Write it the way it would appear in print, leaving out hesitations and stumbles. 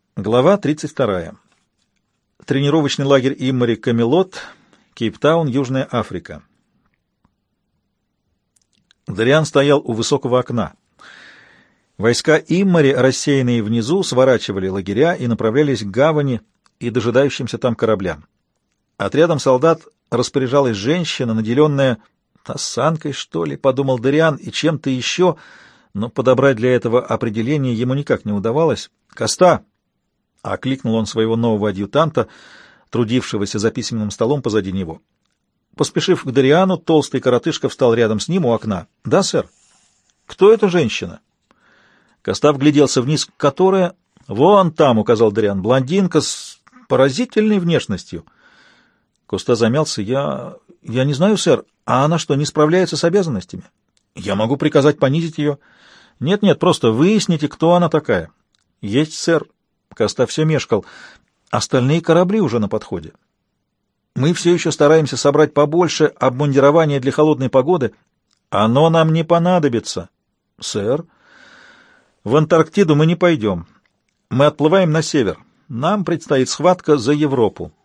Глава 32. Тренировочный лагерь Иммари Камелот, Кейптаун, Южная Африка. Дариан стоял у высокого окна. Войска Иммари, рассеянные внизу, сворачивали лагеря и направлялись к гавани и дожидающимся там кораблям. Отрядом солдат распоряжалась женщина, наделенная осанкой, что ли, подумал Дариан, и чем-то еще, но подобрать для этого определение ему никак не удавалось. «Коста!» — окликнул он своего нового адъютанта, трудившегося за письменным столом позади него. Поспешив к Дариану, толстый коротышка встал рядом с ним у окна. «Да, сэр». «Кто эта женщина?» Коста вгляделся вниз. «Которая...» «Вон там», — указал Дариан, — «блондинка с поразительной внешностью». Коста замялся. «Я не знаю, сэр. А она что, не справляется с обязанностями?» «Я могу приказать понизить ее». «Нет-нет, просто выясните, кто она такая». «Есть, сэр». Коста все мешкал. «Остальные корабли уже на подходе. Мы все еще стараемся собрать побольше обмундирования для холодной погоды. Оно нам не понадобится». «Сэр, в Антарктиду мы не пойдем. Мы отплываем на север. Нам предстоит схватка за Европу».